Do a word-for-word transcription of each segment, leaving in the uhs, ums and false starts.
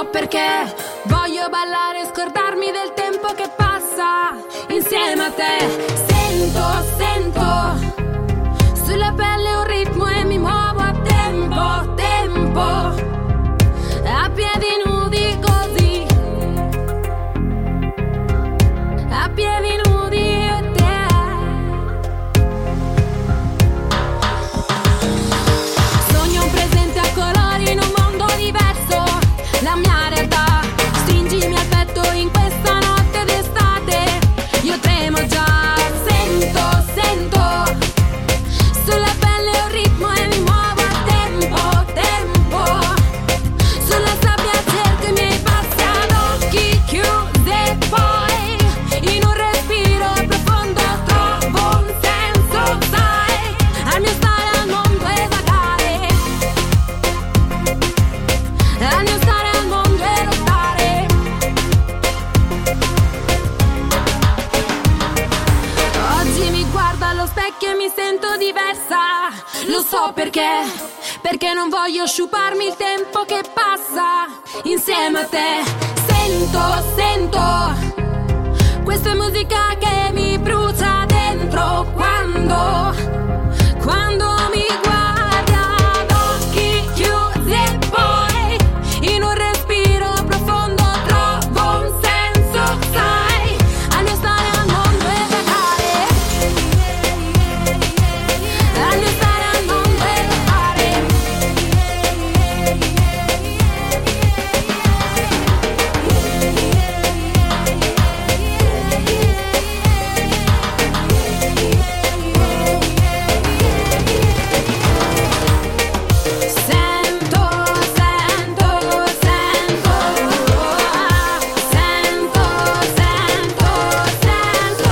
so perché voglio ballare e scordarmi del tempo che passa insieme a te. Sento, sento sulla pelle un ritmo e mi muovo a tempo, tempo, a piedi nudi così, a piedi nudi io e te. Sogno un presente a colori in un mondo diverso, la mia realtà, stringimi al petto in questa notte d'estate, io tremo già. Sento, sento sulla pelle un ritmo e mi muovo a tempo, tempo, sulla sabbia cerco i miei passi ad occhi chiusi e poi in un respiro profondo trovo un senso, sai, al mio stare al mondo e vagare, al mio stare al mondo e lottare. Oggi mi guardo allo specchio e mi sento diversa, lo so perché, perché non voglio sciuparmi il tempo che passa insieme a te. Sento, sento, questa è musica che mi brucia dentro quando, quando mi guardi ad occhi chiusi e poi in un respiro profondo trovo un senso, sai, al mio stare al mondo e vagare, al mio stare al mondo e lottare. Sento, sento, sento, sento, sento, sento, sento,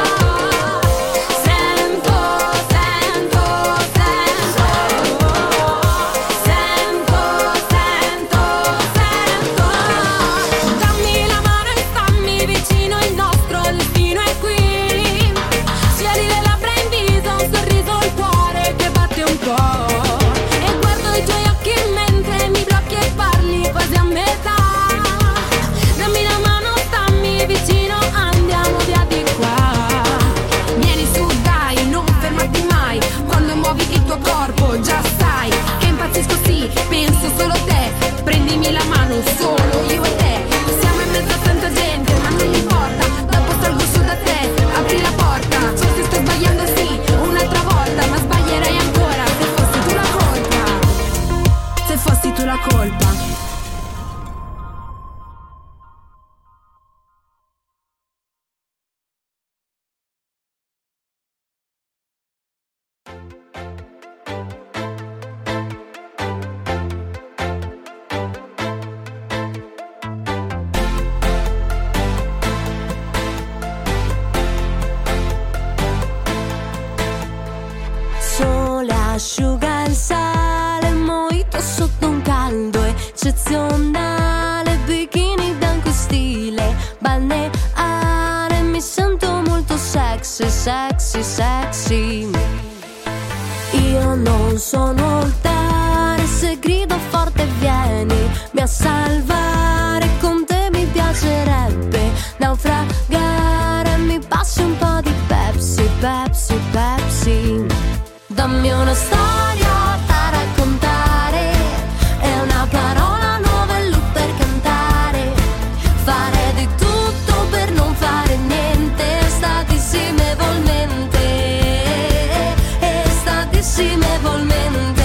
sento, sento, sento, sento. Dammi la mano e stammi vicino, il nostro destino è qui. Sfiori le labbra in viso, un sorriso al cuore che batte un po'. E guardo i tuoi occhi mentre mi blocchi e parli quasi a metà. Dammi la mano, stammi vicino, andiamo via di qua. Vieni su dai, non fermarti mai, quando muovi il tuo corpo già sai che impazzisco, sì, penso solo a te. Prendimi la mano, solo io e te. Siamo in mezzo a tanta gente, ma non importa, dopo salgo su da te. Apri la porta, forse sto sbagliando, sì, un'altra volta, ma sbaglierei ancora se fossi tu la colpa, se fossi tu la colpa. Sole asciuga il sale, mojito sotto un caldo eccezionale, bikini bianco stile balneare, mi sento molto sexy, sexy, sexy. Io non sono il tare, se grido forte vieni a salvare, con te mi piacerebbe naufragare, mi passi un po' di Pepsi, Pepsi, Pepsi. Dammi una storia da raccontare e una parola nuova e loop per cantare, fare di tutto per non fare niente, statissimevolmente, statissimevolmente.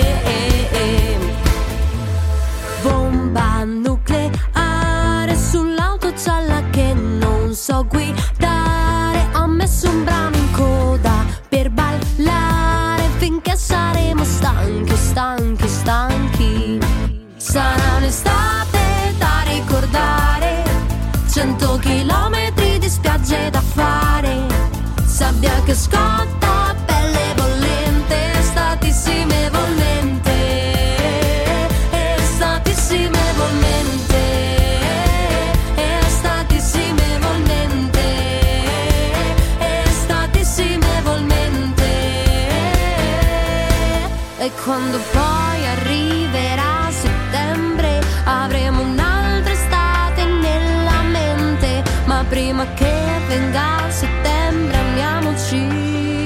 Bomba nucleare sull'auto gialla che non so guidare, ho messo un brano in coda per ballare finché saremo stanchi, stanchi, stanchi. Sarà un'estate da ricordare, cento chilometri di spiagge da fare, sabbia che scotta, pelle bollente, statissimevolmente, statissimevolmente, statissimevolmente, statissimevolmente. E quando poi arriverà settembre avremo un anno ma che venga settembre, amiamoci.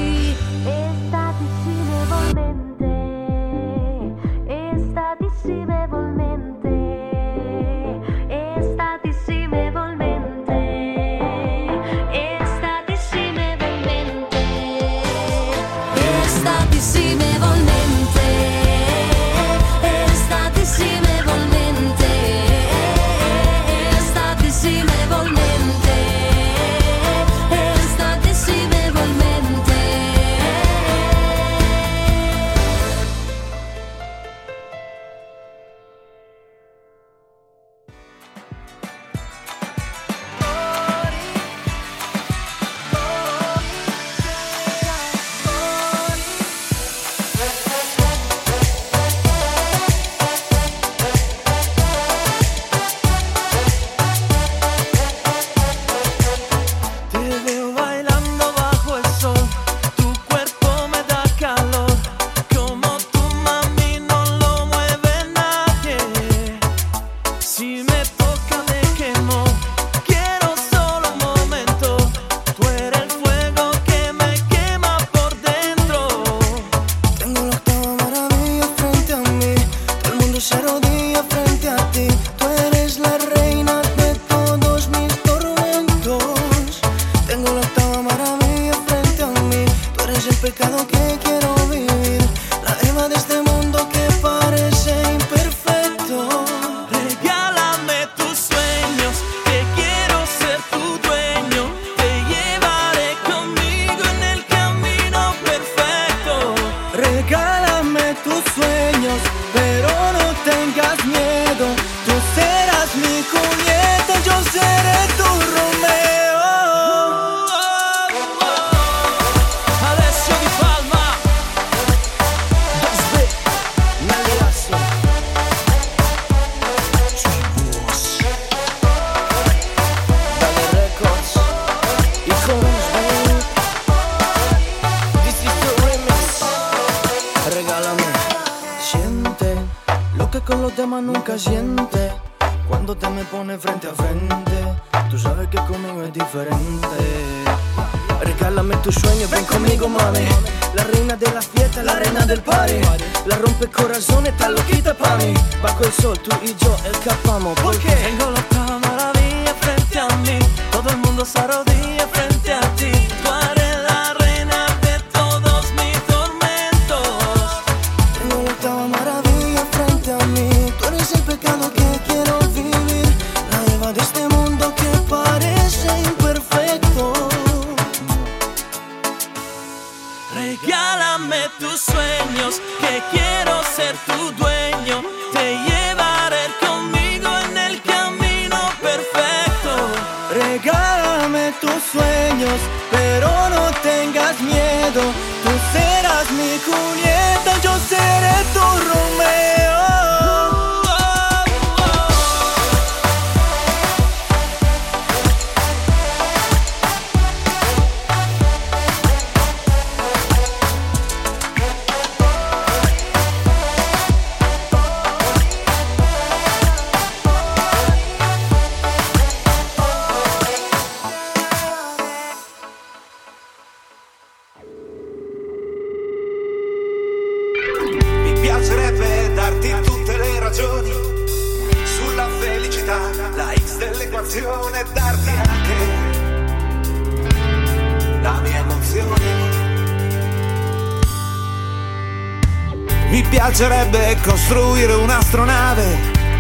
Mi piacerebbe costruire un'astronave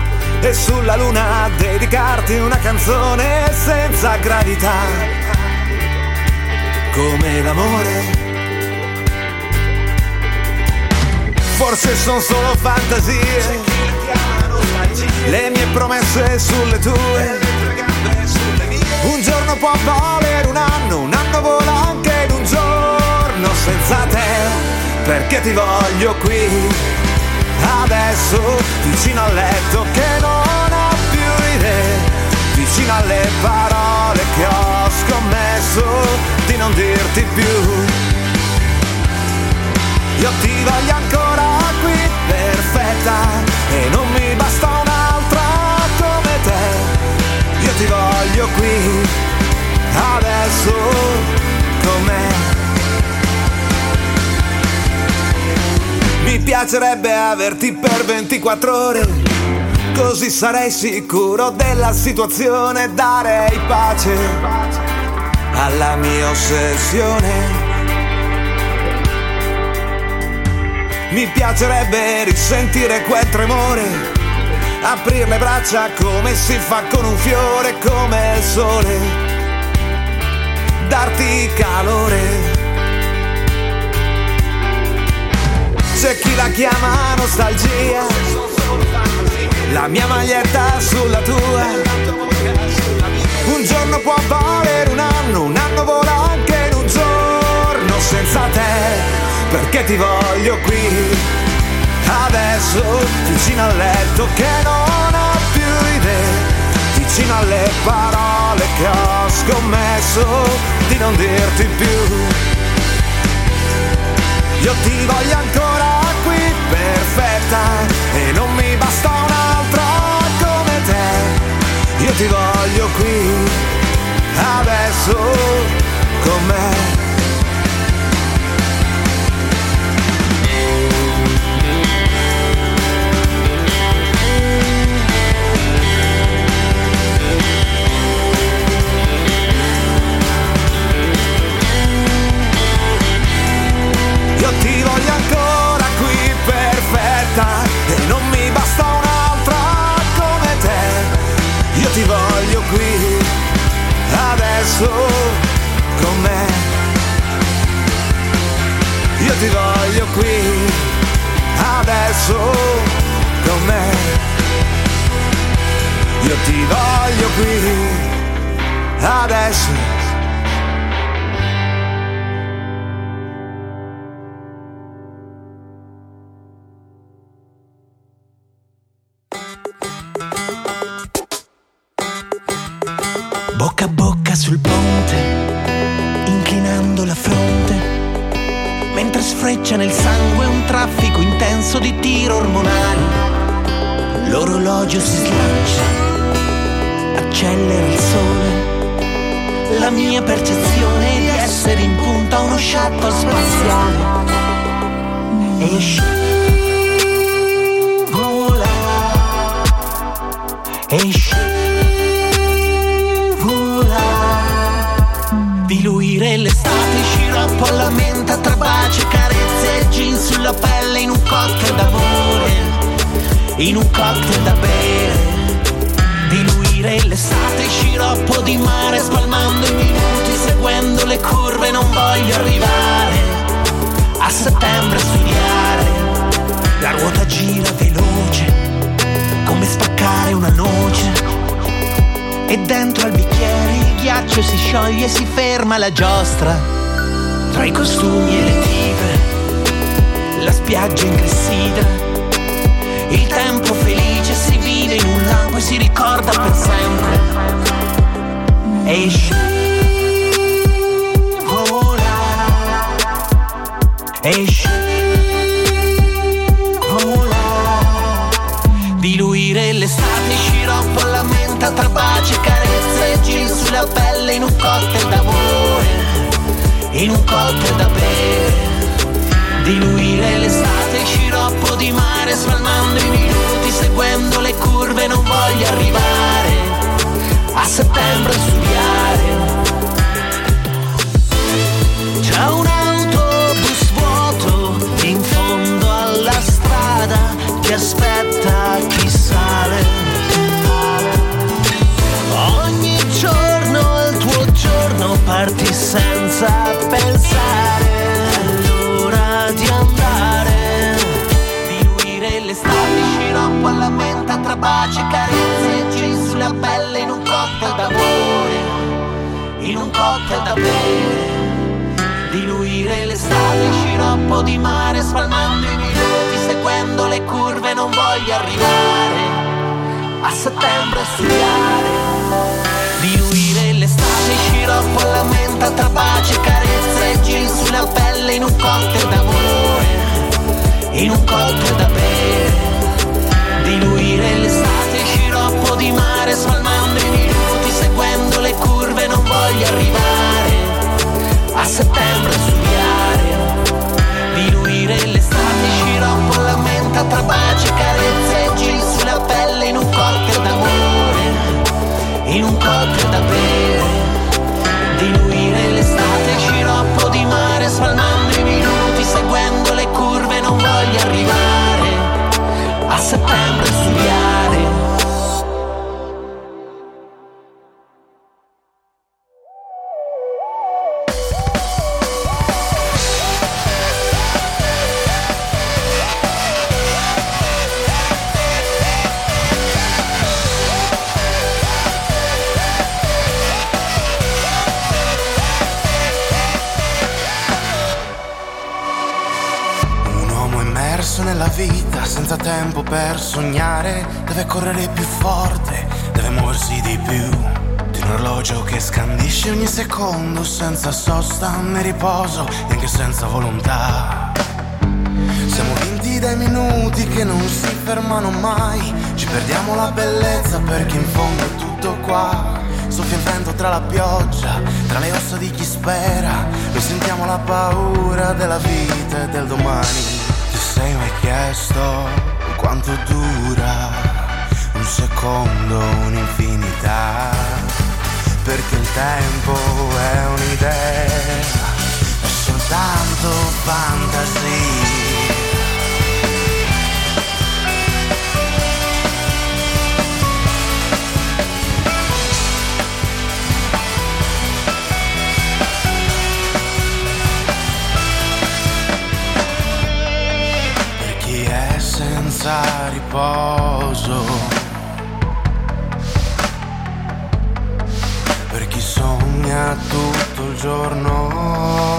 e sulla luna dedicarti una canzone senza gravità, come l'amore. Forse sono solo fantasie, le mie promesse sulle tue. Un giorno può volere un anno, un anno vola anche in un giorno senza te. Perché ti voglio qui, adesso, vicino al letto che non ho più idee, vicino alle parole che ho scommesso di non dirti più. Io ti voglio ancora qui, perfetta, e non mi basta un'altra come te. Io ti voglio qui, adesso con me. Mi piacerebbe averti per ventiquattro ore, così sarei sicuro della situazione, darei pace alla mia ossessione. Mi piacerebbe risentire quel tremore, aprire le braccia come si fa con un fiore, come il sole, darti calore. C'è chi la chiama nostalgia, la mia maglietta sulla tua. Un giorno può valere un anno, un anno vola anche in un giorno senza te, perché ti voglio qui, adesso, vicino al letto che non ho più idee, vicino alle parole che ho scommesso di non dirti più. Io ti voglio ancora qui, perfetta, e non mi basta un'altra come te. Io ti voglio qui, adesso, con me. Io ti voglio ancora qui, perfetta, e non mi basta un'altra come te. Io ti voglio qui, adesso, con me. Io ti voglio qui, adesso, con me. Io ti voglio qui, adesso. Bocca a bocca sul ponte, inclinando la fronte, mentre sfreccia nel sangue un traffico intenso di tiro ormonali. L'orologio si slancia, accelera il sole, la mia percezione di essere in punta a uno shuttle spaziale. E scivola, e scivola, diluire l'estate, sciroppo alla menta tra baci e carezze e gin sulla pelle in un cocktail d'amore, in un cocktail da bere. Diluire l'estate, sciroppo di mare spalmando i minuti, seguendo le curve non voglio arrivare a settembre a studiare. La ruota gira veloce come spaccare una noce, e dentro al bicchiere il ghiaccio si scioglie e si ferma la giostra. Tra i costumi e le tive, la spiaggia ingressita, il tempo felice si vive in un lampo e si ricorda per sempre. E scivola, e scivola, diluire l'estate, sciroppo alla menta tra baci e carezze e gin sulla pelle in un cocktail d'amore, in un cocktail da bere. Diluire l'estate, sciroppo di mare spalmando i minuti, seguendo le curve non voglio arrivare a settembre a studiare. C'è un autobus vuoto in fondo alla strada che aspetta chi sale. Ogni giorno è il tuo giorno, parti senza pensare all'ora di andare. Diluire l'estate, sciroppo alla menta tra baci e carezze e gin sulla pelle in un cocktail d'amore, in un cocktail da bere. Diluire l'estate, sciroppo di mare spalmando i minuti, seguendo le curve non voglio arrivare a settembre a studiare. Diluire l'estate, sciroppo alla menta tra baci e carezze e gin sulla pelle in un cocktail d'amore, in un cocktail da bere. Diluire l'estate, sciroppo di mare spalmando i minuti, seguendo le curve non voglio voglia arrivare a settembre a studiare, diluire l'estate, sciroppo alla menta tra baci, carezze e gin sulla pelle in un cocktail d'amore, in un cocktail da bere, diluire l'estate, sciroppo di mare, spalmando i minuti, seguendo le curve, non voglio arrivare a settembre a studiare. Nella vita senza tempo per sognare, deve correre più forte, deve muoversi di più di un orologio che scandisce ogni secondo senza sosta né riposo, neanche senza volontà. Siamo vinti dai minuti che non si fermano mai, ci perdiamo la bellezza perché in fondo è tutto qua. Soffia il vento tra la pioggia, tra le ossa di chi spera, noi sentiamo la paura della vita e del domani. Ti sei mai chiesto quanto dura un secondo, un'infinità? Perché il tempo è un'idea, è soltanto fantasia. Senza riposo, per chi sogna tutto il giorno,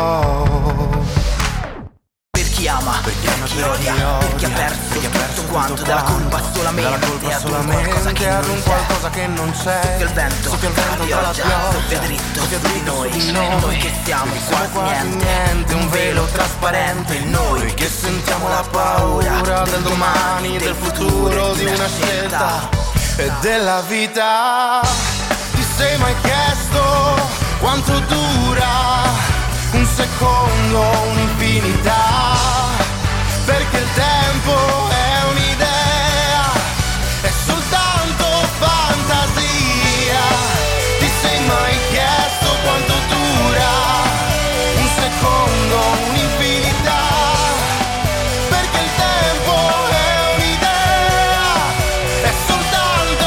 per chi ama, per chi, ama, per chi odia, per chi ha perso, per chi ha perso tutto quanto, dalla colpa solamente, colpa solamente ad un qualcosa che non c'è. Soffia il vento, soffia il vento tra la pioggia, soffia dritto, soffia su di noi, di noi, noi che siamo siamo quasi niente, niente, un velo trasparente in noi che sentiamo la paura del domani, del futuro, di una scelta e della vita. Ti sei mai chiesto quanto dura un secondo, un'infinità? Perché il tempo è un'idea, è soltanto fantasia. Ti sei mai chiesto quanto dura un secondo, un'infinità? Perché il tempo è un'idea, è soltanto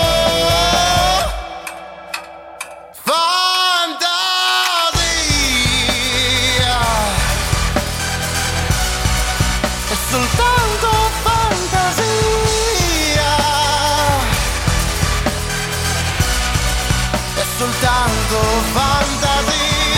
fantasia. È soltanto fantasia. È soltanto fantasia.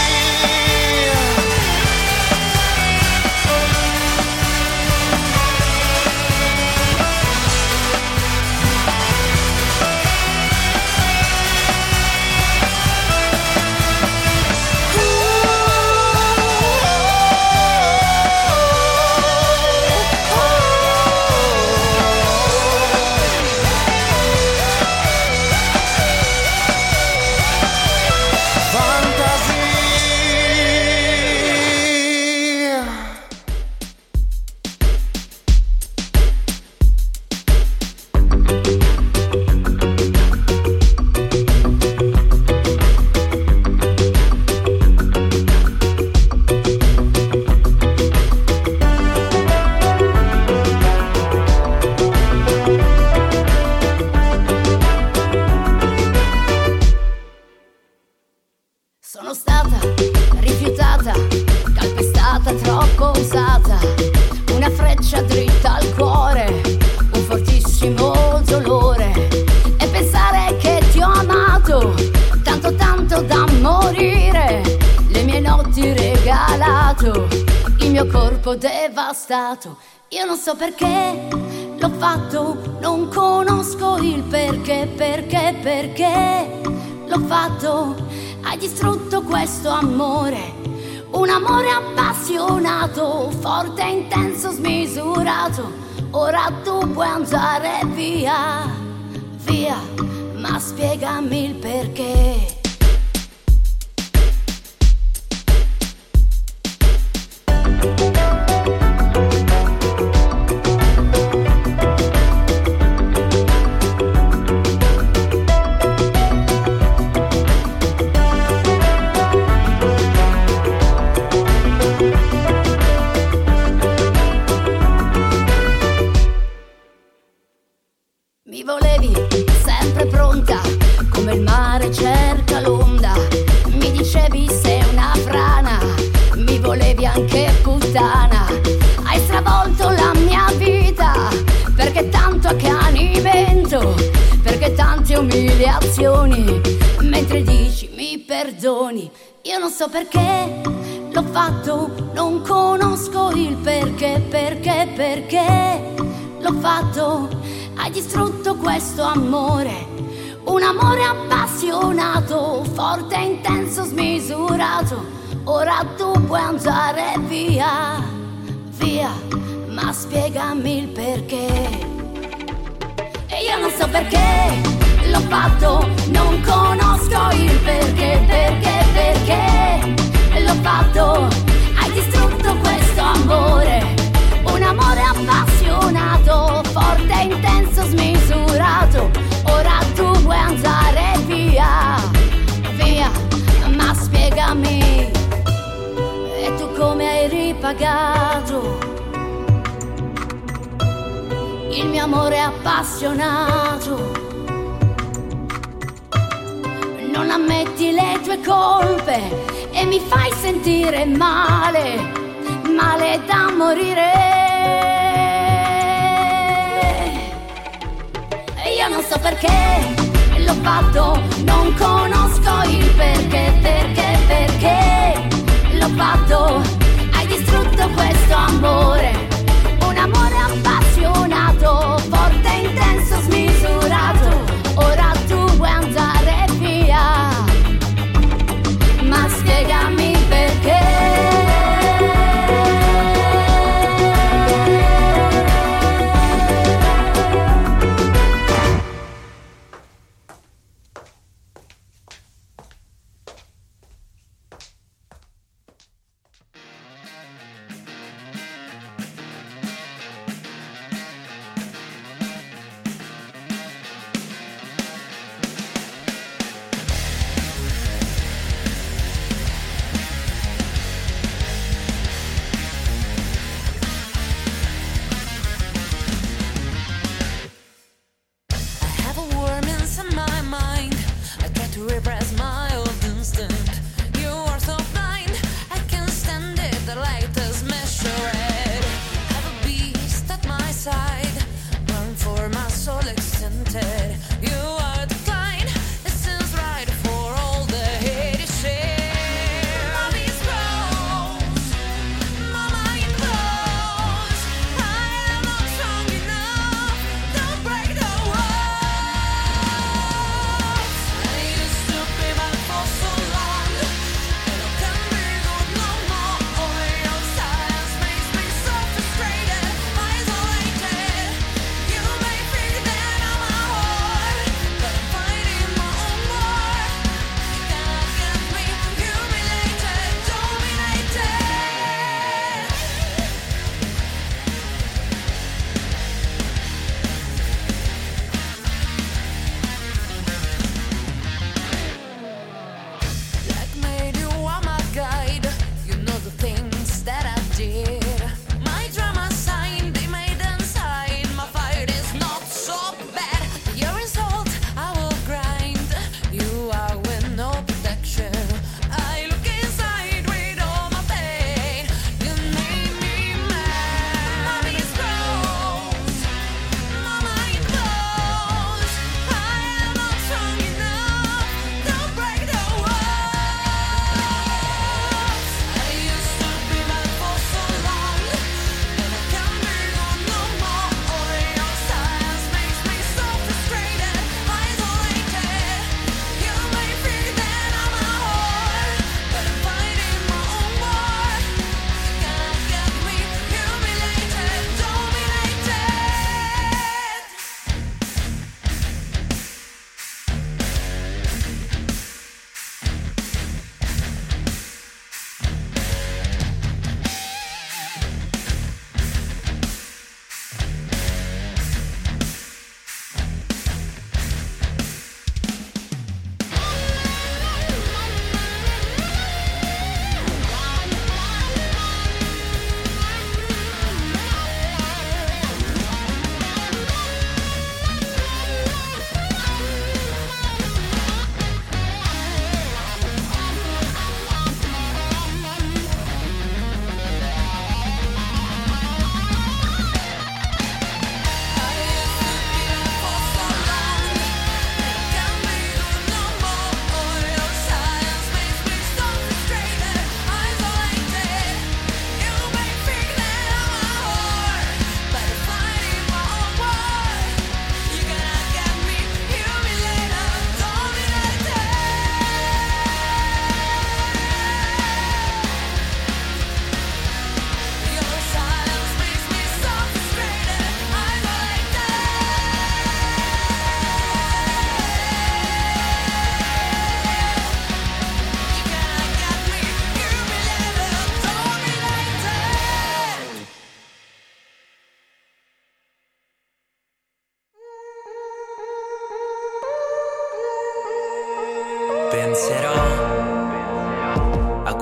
Sono stata rifiutata, calpestata, troppo usata, una freccia dritta al cuore, un fortissimo dolore, e pensare che ti ho amato tanto tanto da morire, le mie notti regalato, il mio corpo devastato. Io non so perché l'ho fatto, non conosco il perché, perché, perché l'ho fatto. Hai distrutto questo amore, un amore appassionato, forte, intenso, smisurato. Ora tu puoi andare via, via, ma spiegami il perché. spiegazioni, mentre dici mi perdoni. Io non so perché l'ho fatto, non conosco il perché, perché, perché l'ho fatto. Hai distrutto questo amore, un amore appassionato, forte, intenso, smisurato. Ora tu puoi andare via, via, ma spiegami il perché. E io non so perché l'ho fatto, non conosco il perché, perché, perché l'ho fatto. Hai distrutto questo amore, un amore appassionato, forte, intenso, smisurato. Ora tu vuoi andare via, via, ma spiegami. E tu come hai ripagato il mio amore appassionato? Non ammetti le tue colpe e mi fai sentire male, male da morire. E io non so perché l'ho fatto, non conosco il perché, perché, perché l'ho fatto. Hai distrutto questo amore, un amore appassionato, forte, intenso, smisurato. Ora tu vuoi andare via, ma spiegami il perché.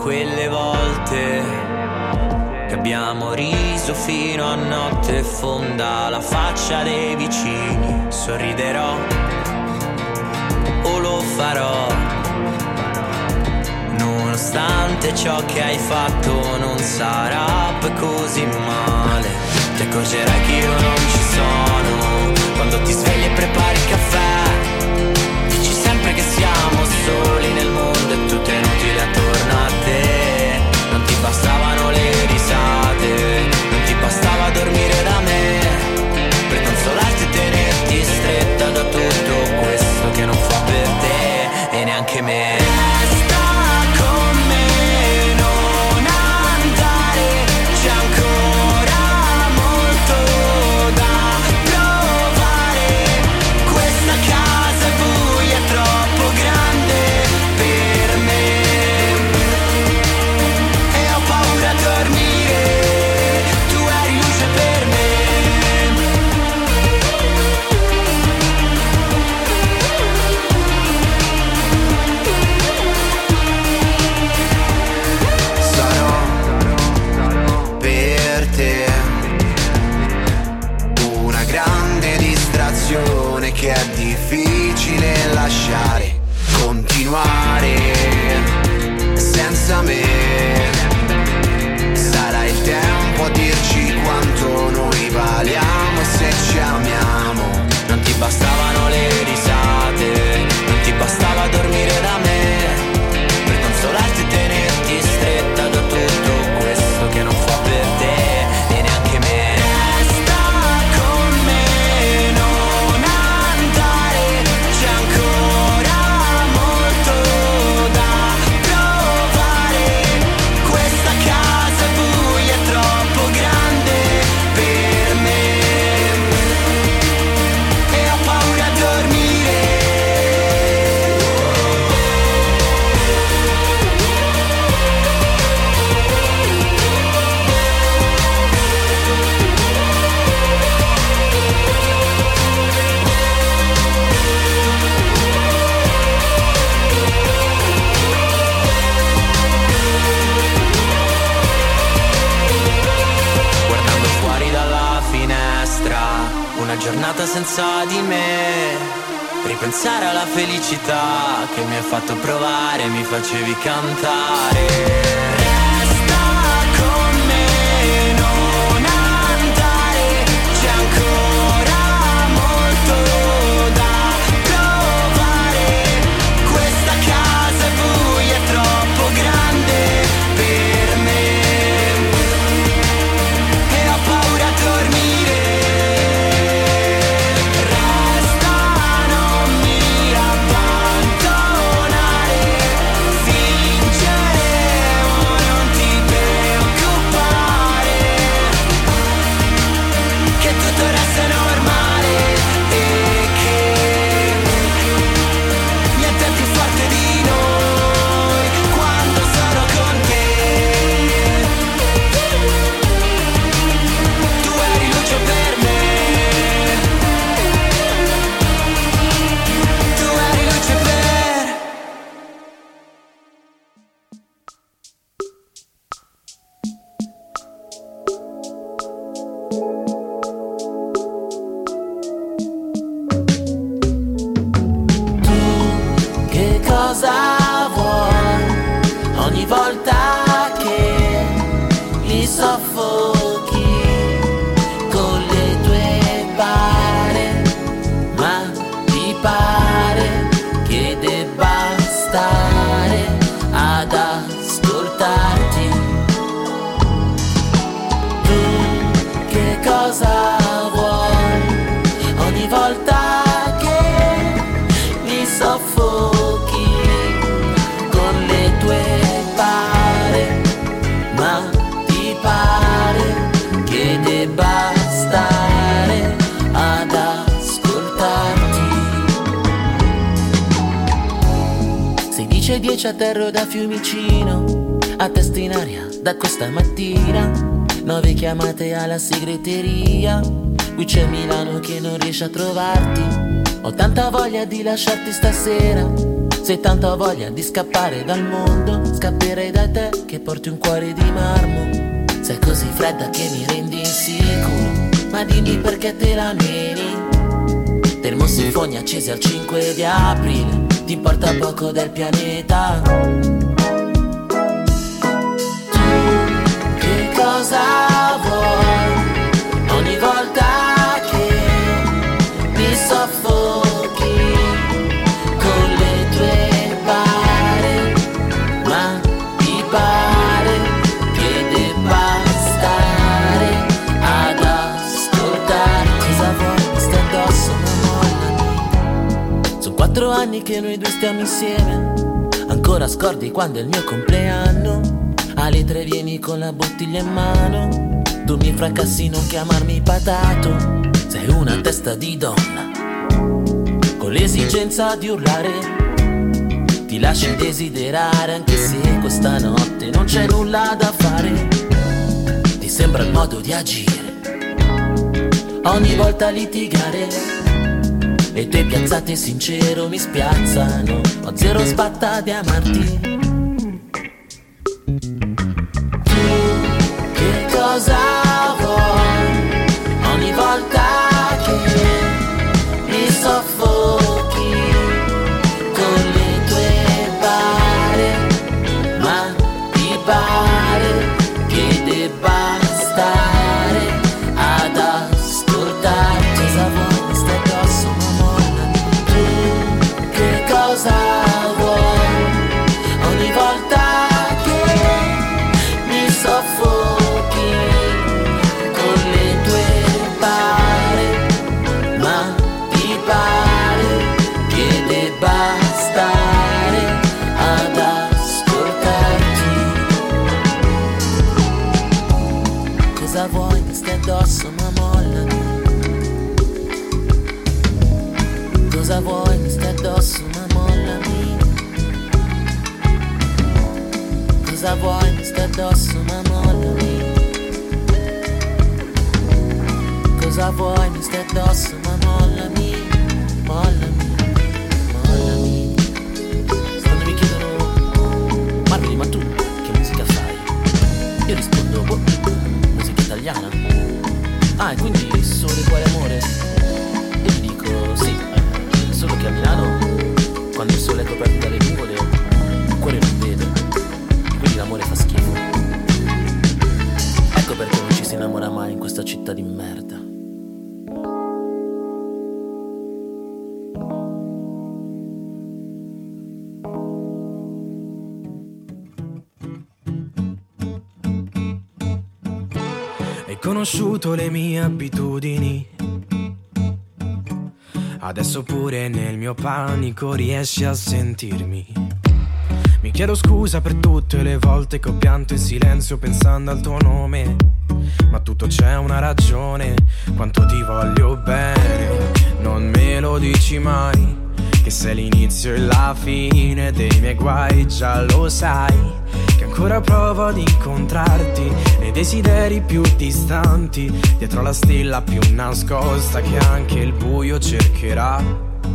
quelle volte che abbiamo riso fino a notte fonda, la faccia dei vicini, sorriderò o lo farò. Nonostante ciò che hai fatto non sarà poi così male. Ti accorgerai che io non ci sono quando ti svegli e prepari il caffè. Dici sempre che siamo soli nel mondo e tutto è inutile attorno a te. Non ti bastavano le risate, non ti bastava dormire da me per consolarti e tenerti stretta da tutto questo che non fa per te e neanche me. Che è difficile lasciare continuare senza me. Sarà il tempo a dirci quanto noi valiamo e se ci amiamo. Non ti bastavano le risate, non ti bastava dormire da me per consolarti e tenerti stretta da tutto questo che non fa per te e neanche me. Una giornata senza di me, ripensare alla felicità che mi hai fatto provare, mi facevi cantare. dieci a terra da Fiumicino, a testa in aria da questa mattina, nove chiamate alla segreteria, qui c'è Milano che non riesce a trovarti, ho tanta voglia di lasciarti stasera, Se tanta voglia di scappare dal mondo, scapperei da te che porti un cuore di marmo. Sei così fredda che mi rendi insicuro, ma dimmi perché te la meni. Termosifoni accesi al cinque di aprile, ti importa poco del pianeta. Tu che cosa vuoi ogni volta che mi soffochi con le tue bare? Ma ti pare che debba stare ad ascoltare? Cosa vuoi? Stai addosso, ma mollami. Sono quattro anni che noi due stiamo insieme, ancora scordi quando è il mio compleanno. Alle tre vieni con la bottiglia in mano, tu mi fracassi, non chiamarmi patato. Sei una testa di donna con l'esigenza di urlare, ti lasci desiderare anche se questa notte non c'è nulla da fare. Ti sembra il modo di agire, ogni volta litigare, le tue piazzate sincero mi spiazzano, ho zero sbatta di amarti. Cosa vuoi ogni volta che mi soffochi con le tue bare? Ma ti pare che debba stare ad ascoltare? Cosa vuoi? Mi stai addosso, ma mollami. Tu che cosa vuoi ogni volta che mi soffochi stare ad ascoltarti? Cosa vuoi? Mi stai addosso, ma mollami. Cosa vuoi? Mi stai addosso, ma mollami. Cosa vuoi? Mi stai addosso, ma mollami. Cosa vuoi? Mi stai addosso, ma mollami. Mollami. Ma tu che musica fai? Io rispondo, boh, musica italiana. Ah, e quindi solo di cuore amore? Io gli dico, sì, eh, solo che a Milano, quando il sole è coperto dalle nuvole, il cuore non vede, quindi l'amore fa schifo. Ecco perché non ci si innamora mai in questa città di merda. Conosciuto le mie abitudini, adesso pure nel mio panico riesci a sentirmi. Mi chiedo scusa per tutte le volte che ho pianto in silenzio pensando al tuo nome, ma tutto c'è una ragione, quanto ti voglio bene. Non me lo dici mai, che sei l'inizio e la fine dei miei guai, già lo sai. Che ancora provo ad incontrarti nei desideri più distanti, dietro la stella più nascosta che anche il buio cercherà.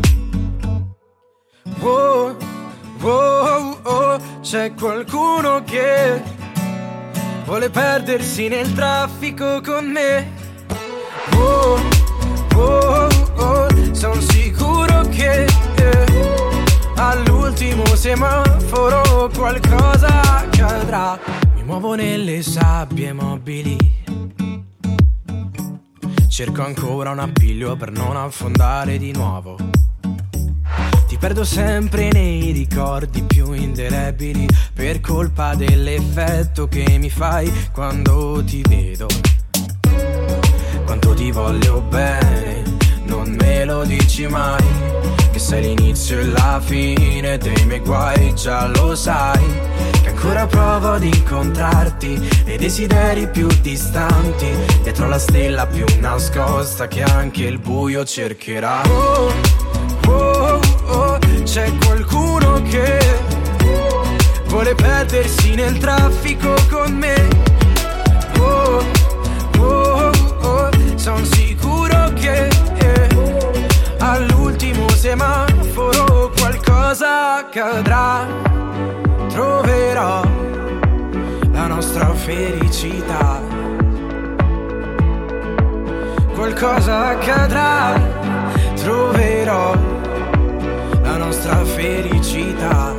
Oh, oh, oh, c'è qualcuno che vuole perdersi nel traffico con me. Oh, oh, oh, sono sicuro che eh, all'ultimo semaforo qualcosa accadrà. Mi muovo nelle sabbie mobili, cerco ancora un appiglio per non affondare di nuovo. Ti perdo sempre nei ricordi più indelebili per colpa dell'effetto che mi fai quando ti vedo. Quanto ti voglio bene, non me lo dici mai, che sei l'inizio e la fine dei miei guai, già lo sai. Che ancora provo ad incontrarti nei desideri più distanti, dietro la stella più nascosta che anche il buio cercherà. Oh, oh, oh, c'è qualcuno che vuole perdersi nel traffico con me. Oh, oh, oh, sono sicuro che eh, all'ultimo semaforo qualcosa accadrà, troverò la nostra felicità. Qualcosa accadrà, troverò la nostra felicità.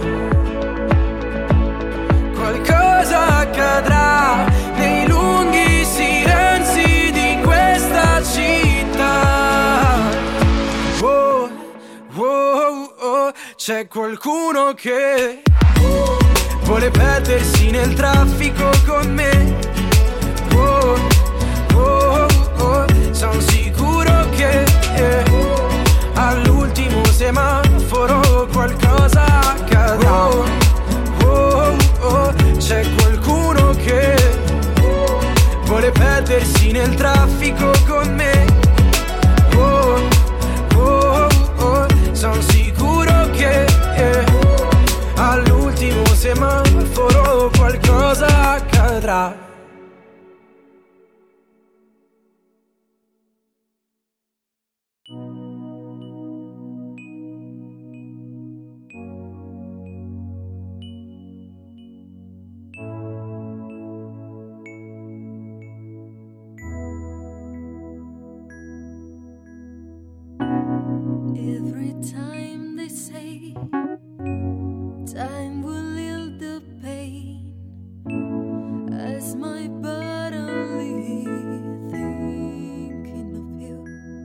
Qualcosa accadrà nei lunghi silenzi di questa città. Oh, oh, oh, c'è qualcuno che vuole perdersi nel traffico con me. Oh, oh, oh, sono sicuro che eh, all'ultimo semaforo qualcosa accadrà. Oh, oh, oh, c'è qualcuno che vuole perdersi nel traffico con me. Oh, oh, oh, sono sicuro che eh, all'ultimo semaforo qualcosa accadrà. Every time they say time will heal the pain, as my bodily thinking of you.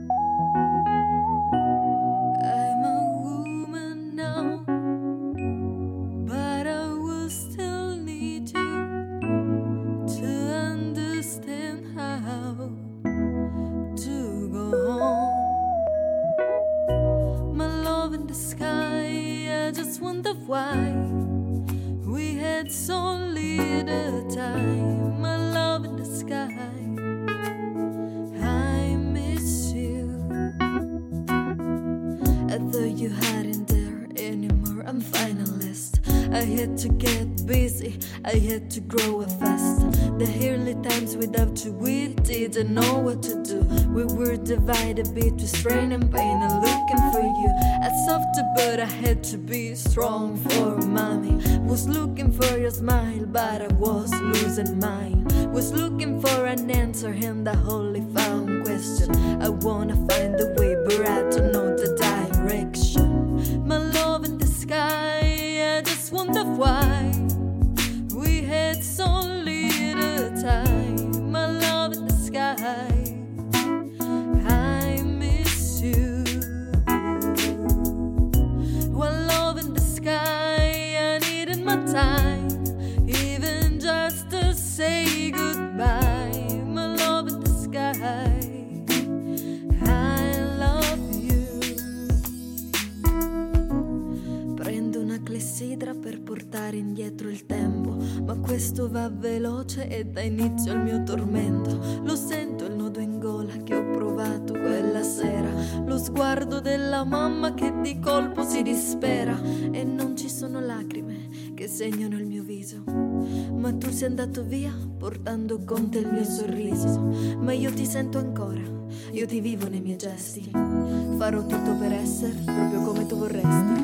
I'm a woman now, but I will still need you to understand how to go home. My love in the sky, I just wonder why we had so little time. My love in the sky, I miss you. I thought you hadn't there anymore, I'm finalist. I had to get busy, I had to grow up fast. The early times without you, we didn't know what to do. We were divided between strain and pain and looking for you. I soft but I had to be strong for mommy. Was looking for your smile but I was losing mine. Was looking for an answer and I only found question. I wanna find the way but I don't know the direction. My love in the sky, I just wonder why we had so little time. My love in the sky, I miss you. One love in the sky, I needed my time, even just to say goodbye. My love in the sky, I love you. Prendo una clessidra per portare indietro il tempo, ma questo va veloce e dà inizio al mio tormento. Lo sento il nodo in gola che ho provato quella sera, lo sguardo della mamma che di colpo si dispera. E non ci sono lacrime che segnano il mio viso, ma tu sei andato via portando con te il mio sorriso. Ma io ti sento ancora, io ti vivo nei miei gesti. Farò tutto per essere proprio come tu vorresti.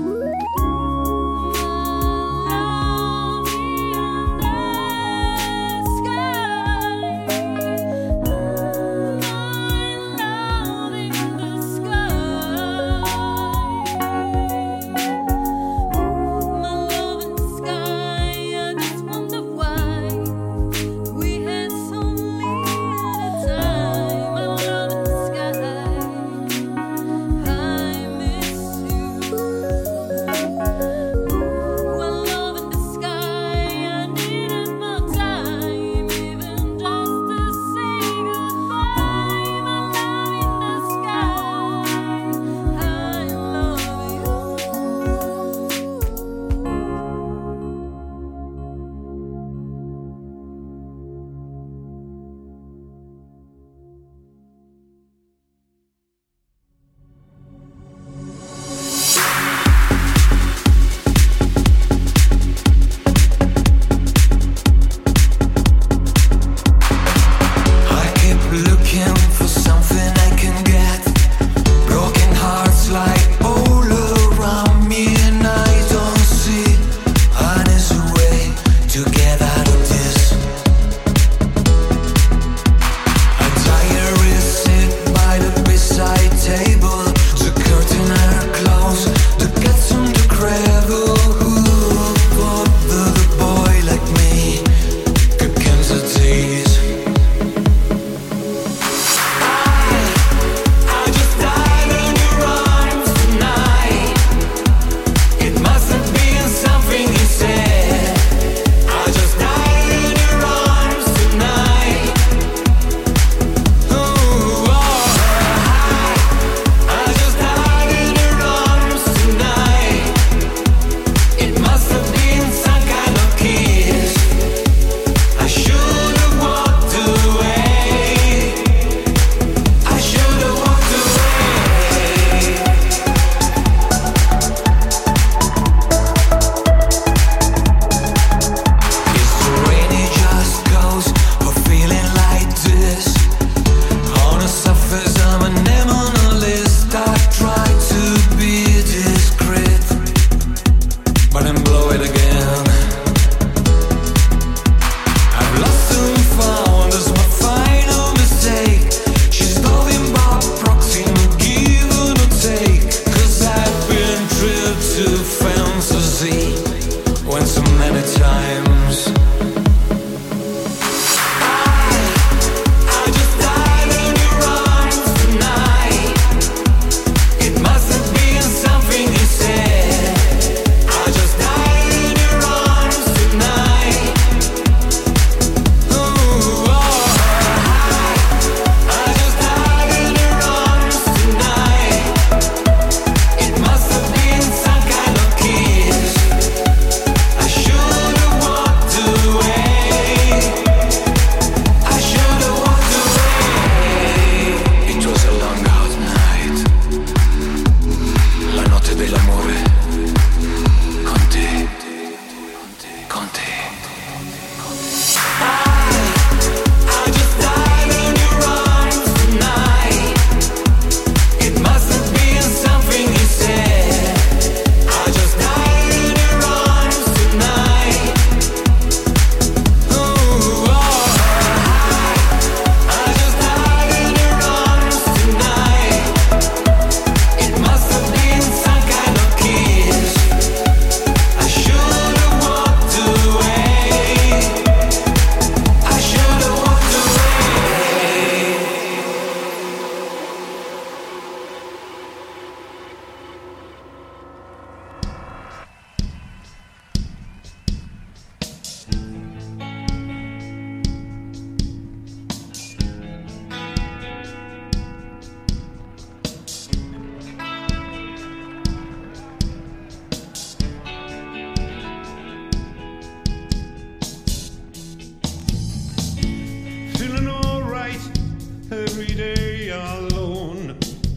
every day alone.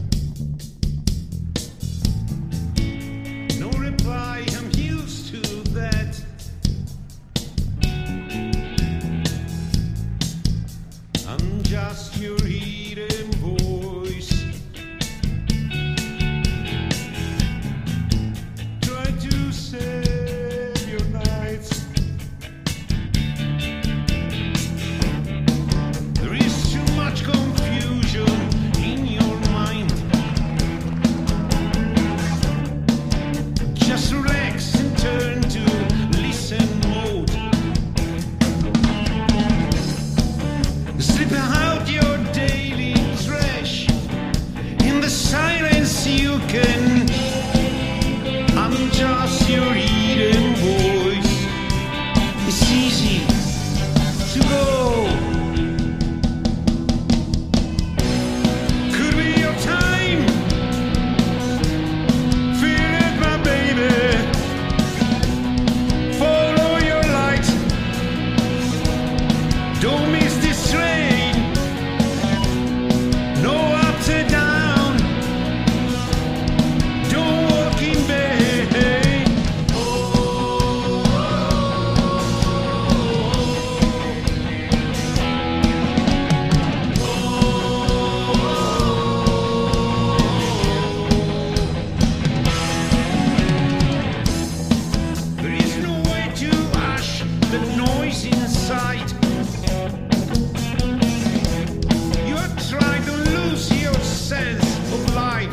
No reply, I'm used to that. I'm just your hidden voice. Try to save your nights. There is too much confusion in your mind. Just relax and turn to listen mode. Slip out your daily trash. In the silence you can. I'm just your hidden voice. It's easy to go. Could be your time. Feel it, my baby. Follow your light. Don't miss this train. No ups and down. Don't walk in vain. There is no way to hush the noise inside. You are trying to lose your sense of life.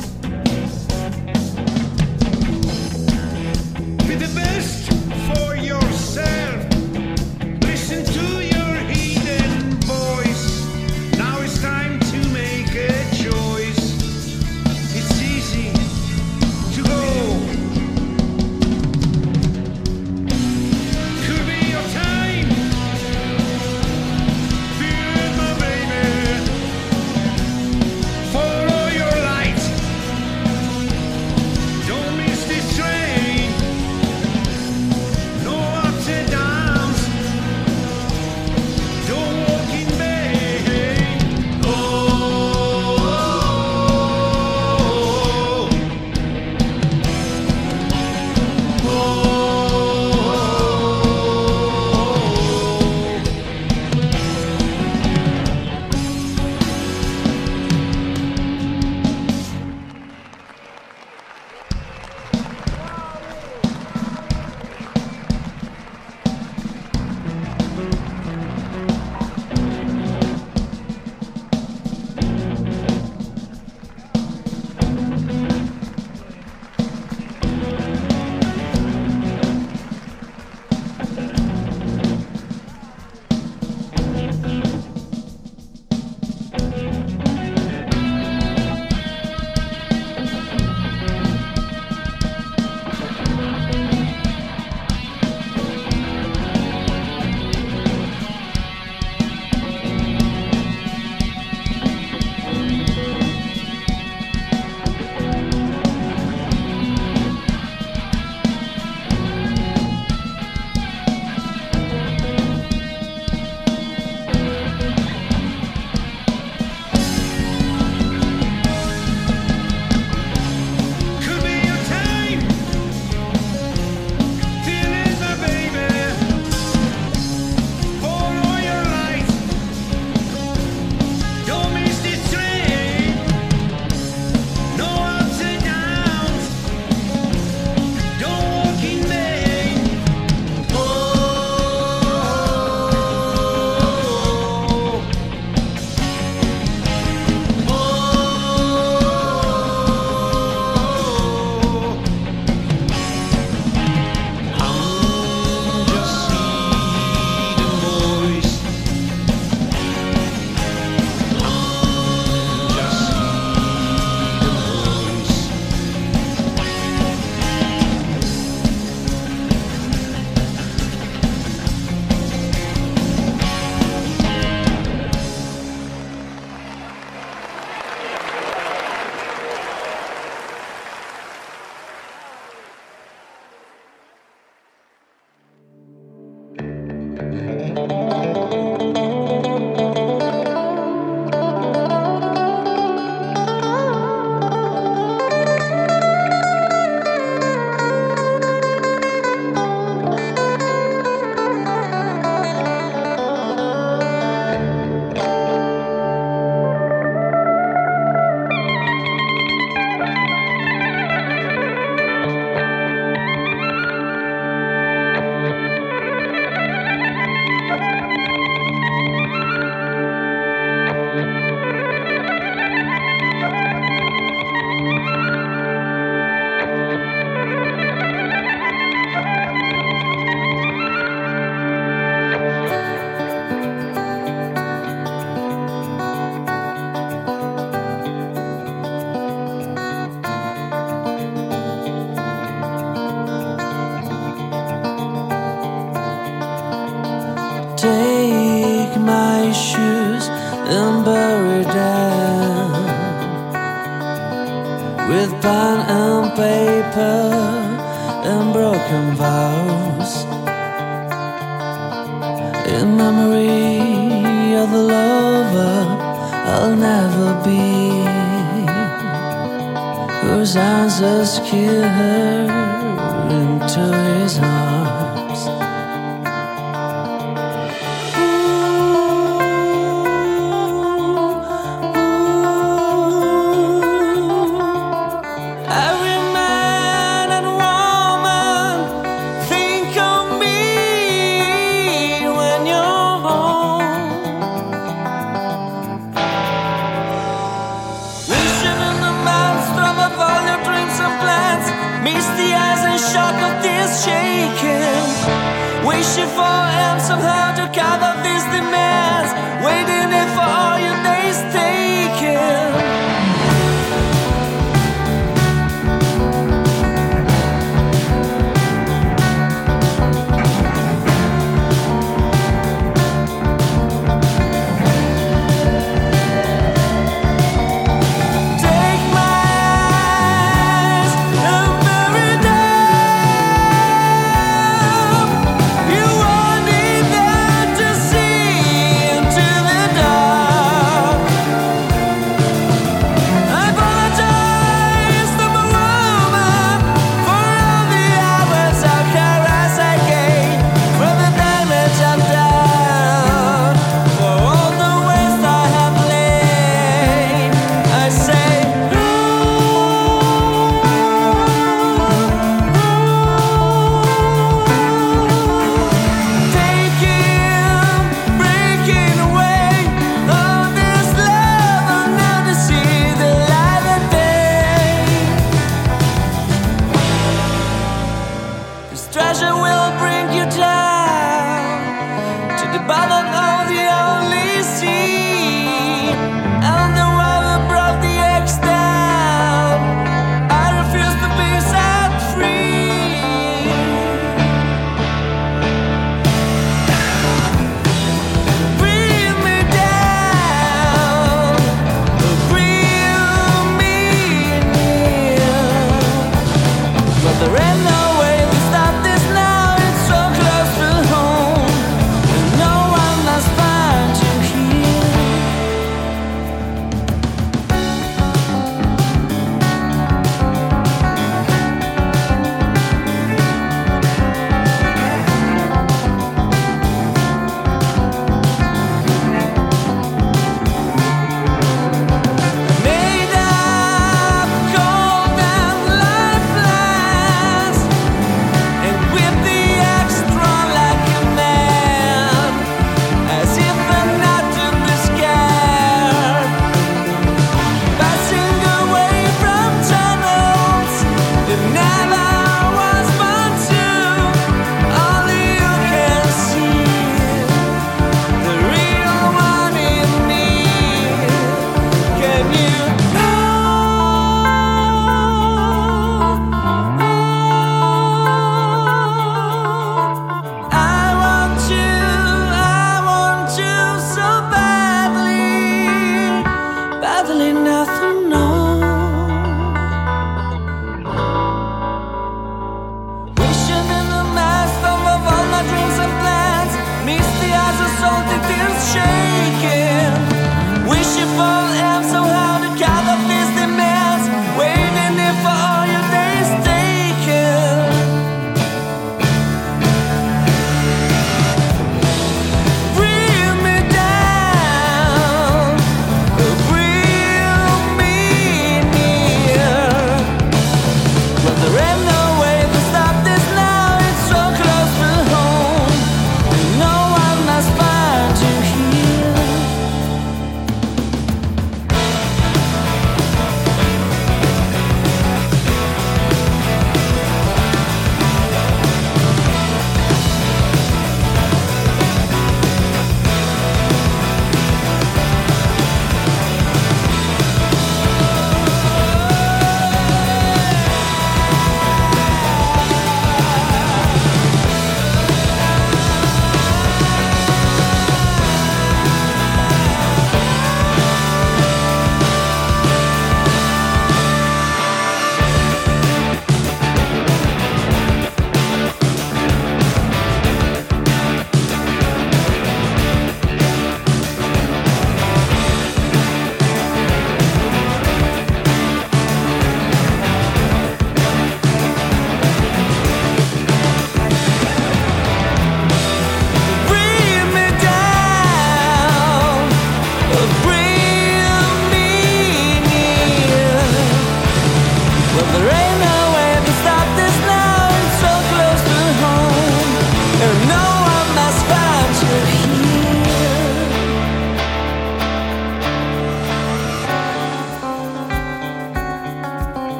Be the best for yourself. Listen to your hidden voice. Now it's time to make a choice. It's easy to go. Could be your time. Feel it, my baby. Follow your light. Don't miss this train. No ups and downs. Don't walk in vain. Oh, oh, oh. Could be your time. Feel it, my baby. Follow your light. Don't miss this train. No ups and downs. Don't walk in vain. Oh, oh, I'm just hidden voice. I'm just hidden voice. my shoes and bury them with pen and paper and broken vows, in memory of the lover I'll never be, whose answers kill her into his arms. Every man and woman, think of me when you're home. Wishing in the maelstrom of all your dreams and plans, misty eyes and shock of tears shaking. Wishing for him somehow to cover these demands, waiting it for all your days taken.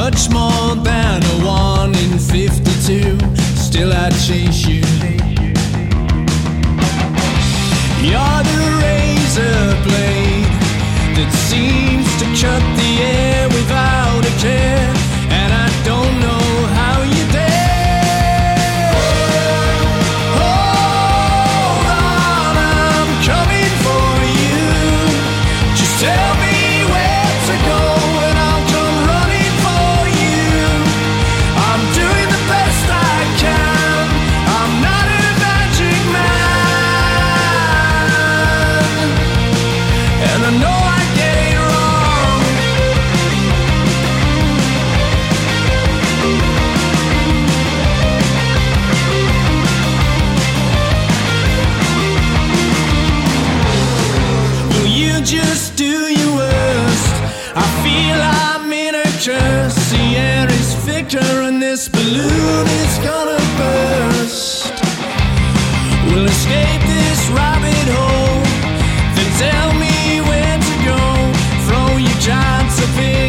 much more than a one in fifty-two. Still I chase you. You're the razor blade that seems to cut the air without a care, and I don't know how you dare. Hold on, I'm coming for you. Just tell me where to go and I'll come running for you. I'm doing the best I can. I'm not a magic man, and I know I get it wrong. Will you just do your worst? I feel I'm in a curse. The air is thicker and this balloon is gonna burst. We'll escape this rabbit hole. Then tell me where to go. Throw your giants up in